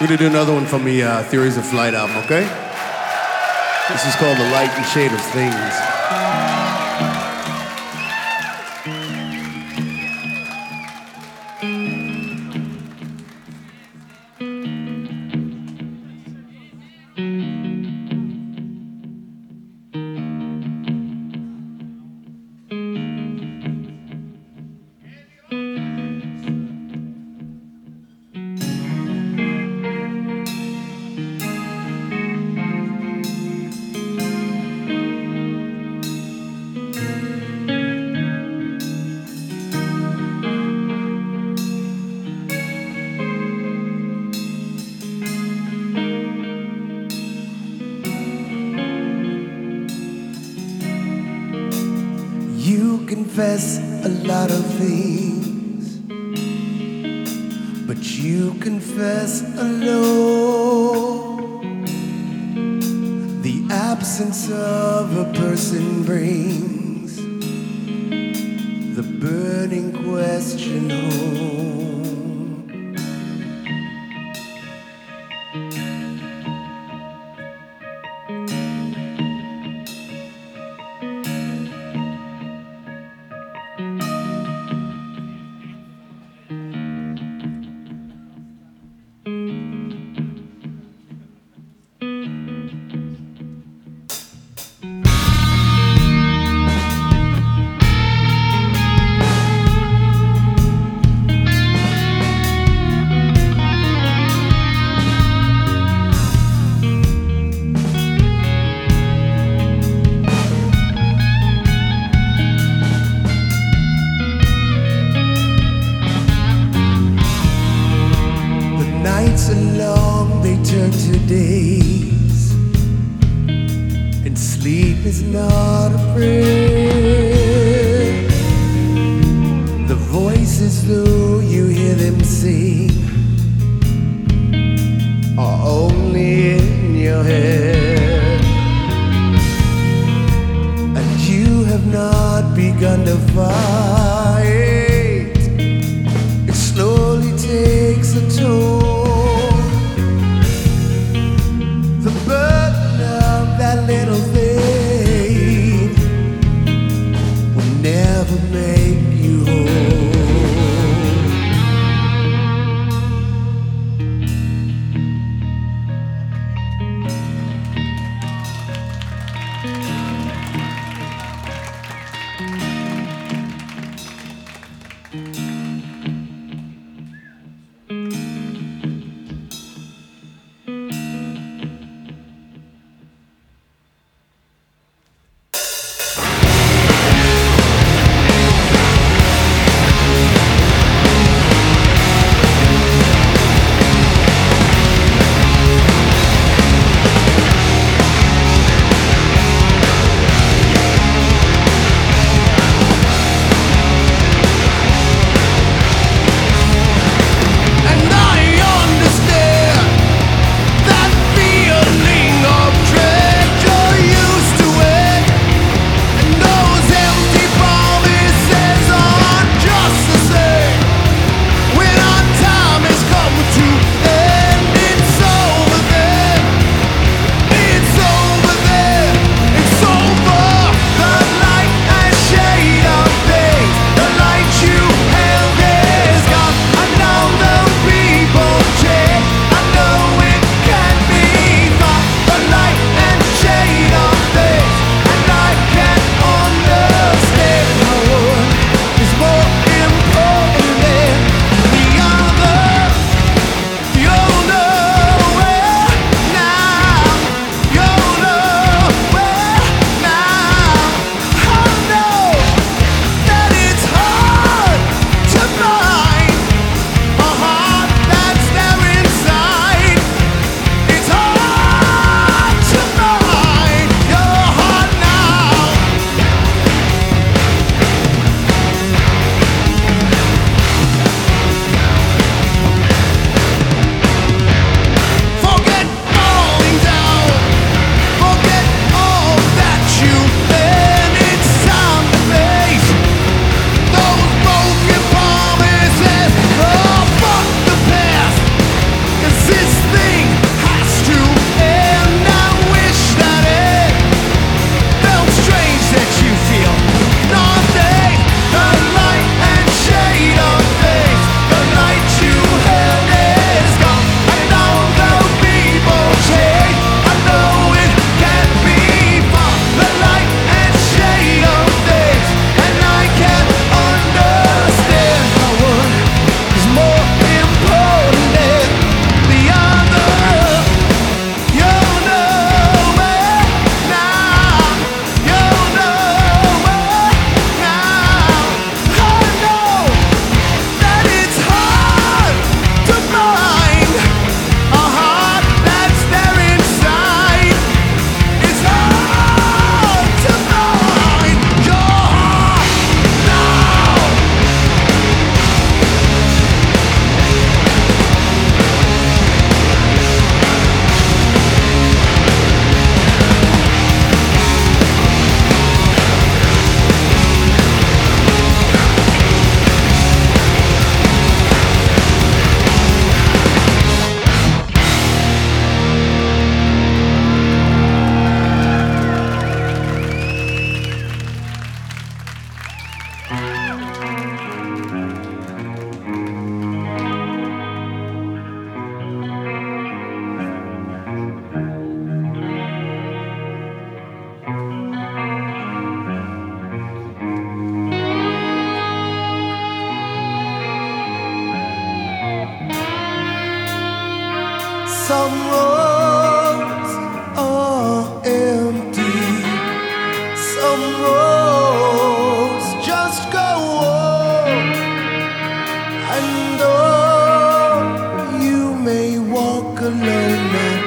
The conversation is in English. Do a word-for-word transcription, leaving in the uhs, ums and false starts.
We're gonna do another one from the uh, Theories of Flight album, okay? This is called The Light and Shade of Things. You confess a lot of things, but you confess alone. The absence of a person brings the burning question home. Nights are long, they turn to days, and sleep is not a prayer. The voices, though you hear them sing, are only in your head. And you have not begun to fight. It slowly takes a toll. Little thing will never make you Some roads are empty, some roads just go on, and oh, you may walk alone now.